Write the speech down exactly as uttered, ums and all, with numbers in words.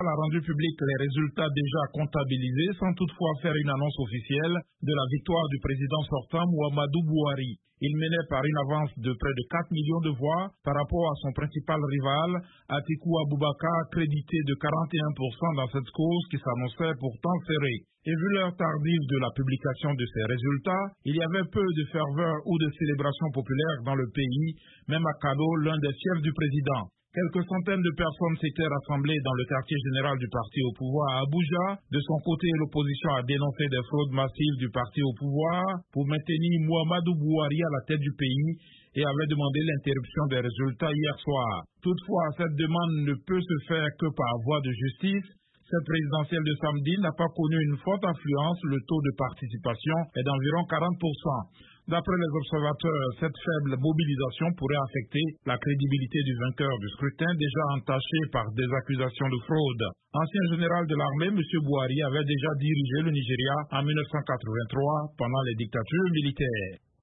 a rendu public les résultats déjà comptabilisés sans toutefois faire une annonce officielle de la victoire du président sortant Muhammadu Buhari. Il menait par une avance de près de quatre millions de voix par rapport à son principal rival, Atiku Abubakar, crédité de quarante et un pour cent dans cette cause qui s'annonçait pourtant serrée. Et vu l'heure tardive de la publication de ces résultats, il y avait peu de ferveur ou de célébration populaire dans le pays, même à Kano, l'un des fiefs du président. Quelques centaines de personnes s'étaient rassemblées dans le quartier général du parti au pouvoir à Abuja. De son côté, l'opposition a dénoncé des fraudes massives du parti au pouvoir pour maintenir Muhammadu Buhari à la tête du pays et avait demandé l'interruption des résultats hier soir. Toutefois, cette demande ne peut se faire que par voie de justice. Cette présidentielle de samedi n'a pas connu une forte affluence. Le taux de participation est d'environ quarante pour cent. D'après les observateurs, cette faible mobilisation pourrait affecter la crédibilité du vainqueur du scrutin, déjà entaché par des accusations de fraude. Ancien général de l'armée, M. Buhari avait déjà dirigé le Nigeria en mille neuf cent quatre-vingt-trois pendant les dictatures militaires.